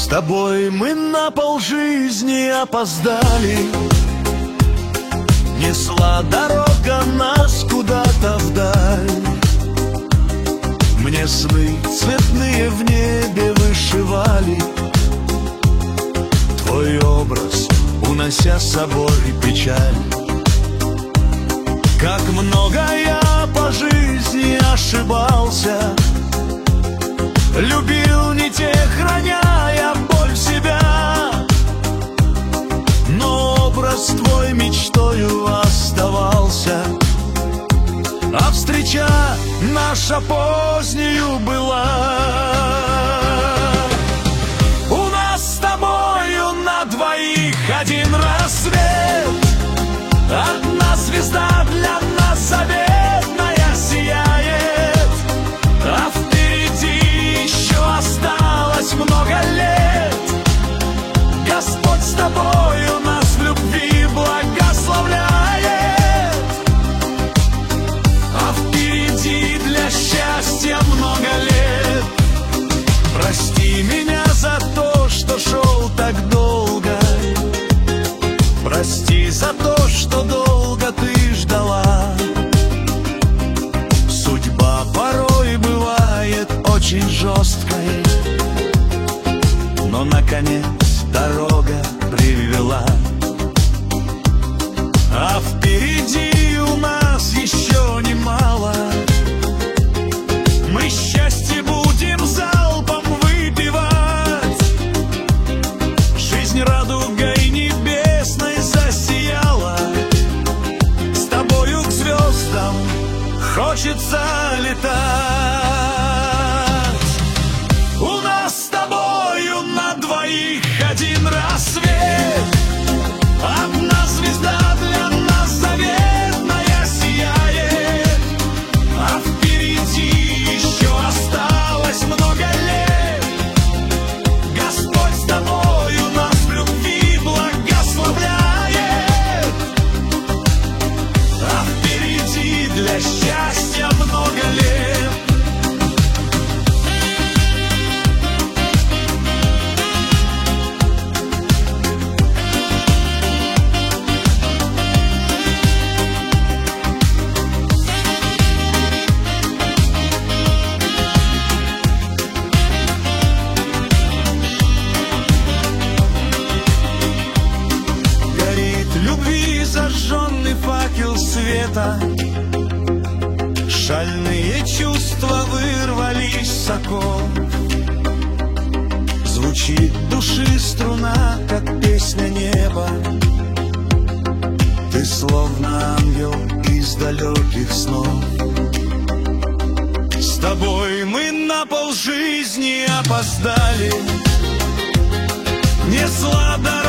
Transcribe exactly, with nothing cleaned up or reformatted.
С тобой мы на полжизни опоздали. Несла дорога нас куда-то вдаль. Мне сны цветные в небе вышивали твой образ, унося с собой печаль. Как много я по жизни ошибался, любил не тех, роняя боль в себя. Но образ твой мечтою оставался, а встреча наша позднею была. У нас с тобою на двоих один рассвет, одна звезда для нас заветная сияет, а впереди еще осталось много лет. Господь с тобою нас в любви благословляет, а впереди для счастья много лет. Прости меня за то, что шел так долго, прости за то, что долго ты ждала. Судьба порой бывает очень жесткой, но наконец дорога привела. А впереди у нас еще немало. Мы счастье будем залпом выпивать. Жизнь радугой небесной засияла. С тобою к звездам хочется летать. У нас с тобою на двоих один рассвет, одна звезда для нас заветная сияет, а впереди еще осталось много лет. Господь с тобою нас в любви благословляет, а впереди для счастья много лет. Зажженный факел света, шальные чувства вырвались с оков. Звучит души струна, как песня неба. Ты словно ангел из далеких снов. С тобой мы на полжизни опоздали. Несла дорога